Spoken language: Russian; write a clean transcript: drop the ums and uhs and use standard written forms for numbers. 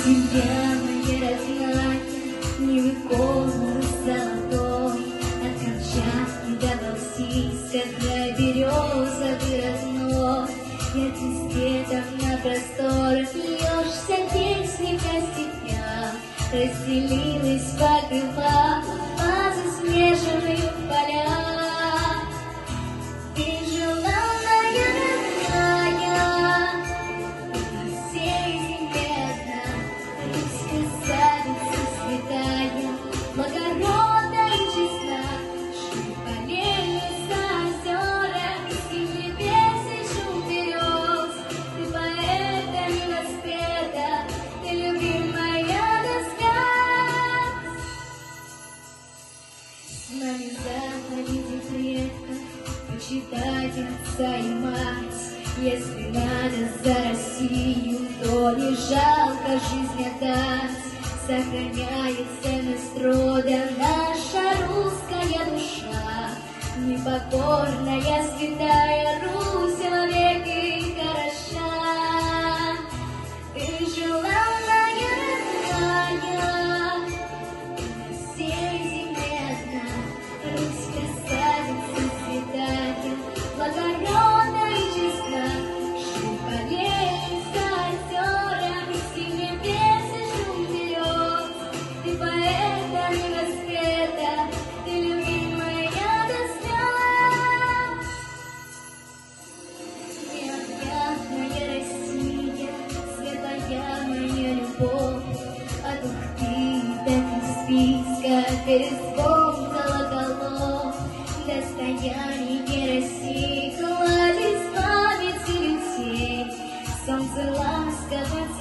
Земля моя родная, невыконный золотой, от Камчатки до Балтийска, край березовый родной. Я здесь где-то на просторах льешься песни про себя, разделилась по крылам, по заснеженным полям. Ты желанная родная, на всей земле одна, Русь красавица святая, благородна и честна, шли полей, леса, озера, синие небес и шум берез. Ты поэтами воспета, ты любимая до слез. С нами заходите предков почитать отца и мать. Если надо за Россию, то не жалко жизнь отдать. Сохраняет ценность рода наша русская душа, непокорная святая Русь вовеки хороша. Ты желанная родная, на всей земле одна, Русь красавица святая, благородна и честна, шум полей, за озерами, синие небес и шум берез. Ты поэтами воспета, ты любимая до слез. Необъятная Россия, святая моя любовь, от Ухты до Каспийска, перезвон колоколов, достояние России, кладезь памяти людей, солнце ласково